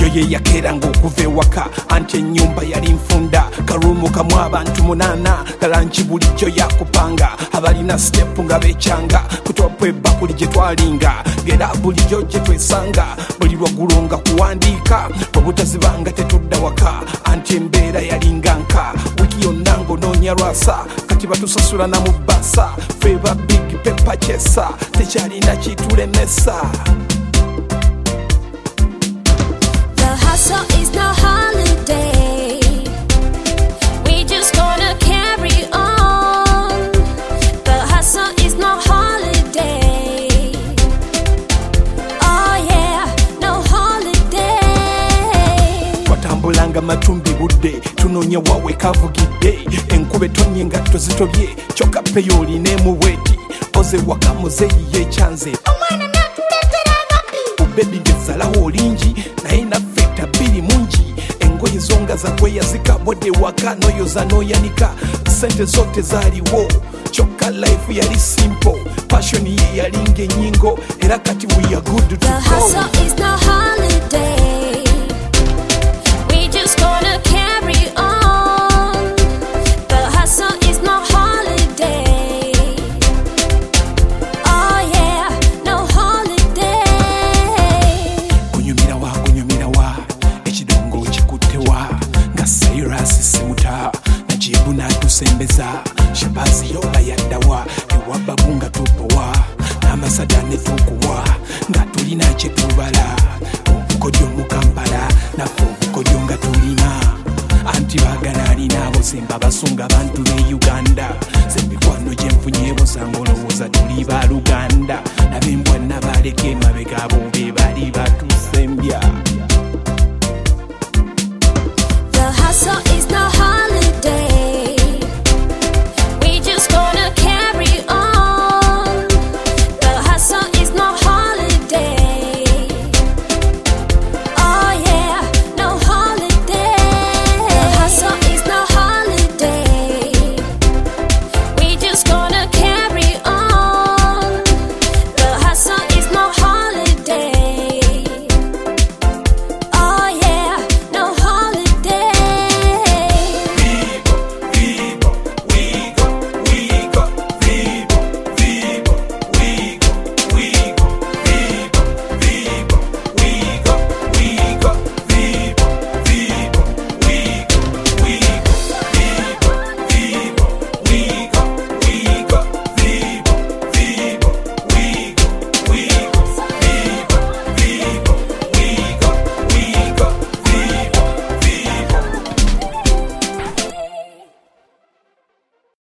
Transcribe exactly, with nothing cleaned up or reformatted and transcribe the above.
ye yakeranga okuva ewaka anti ennyumba yali nfunda karuumu kamu abantu munaana galanki bulijjo yakupanga abalina sitepu nga bekyanga kutopa ebbakuli gye twalinga ngera bulijjo gye twesanga buli lwaggulu nga kuwandiika bwe butazibanga tetudda waka anti embeera yalinga nka wiki yonna ng'onoonya lwasa kati batusasula na mu bbasa ffe ba big pepa kyesa tekyalina kitulemesa. Hustle is no holiday. We just gonna carry on. The hustle is no holiday. Oh yeah, no holiday. Watambulanga matumbi budde tunoonya wawe kavugidde enkube tonye ngatto zitobye kyokka peyo olina emuweti oze waka muzeeyi yekyanze omwana natuleetera agabi bubebi ngezalawo olingi naye naffe tabiri mungi engoye zonga zakweyazika bodde waka noyoza noyanika sente zote zaaliwo kyokka life yali simple passion ye yalinga ennyingo era kati we are good to the go. hustle is no holiday. We just gonna carry on. The hustle is no holiday. Oh yeah, no holiday. Kunyumira wa kunyumira wa ekidongo kikuttewa nga Cyrus Semuta najibu natusembeza shabazi yola yaddawa ewabbabu nga tupowa n'amasada ne tukuwa nga tulina kyetubala obukodyo mu Kampala naffe obukodyo nga tulina anti baagala alinaabo semba basunga bantu be Uganda semikwano gye nfunyeebo sanga olowooza tuli ba Luganda nabembwa nabaleka emabega abo be bali batu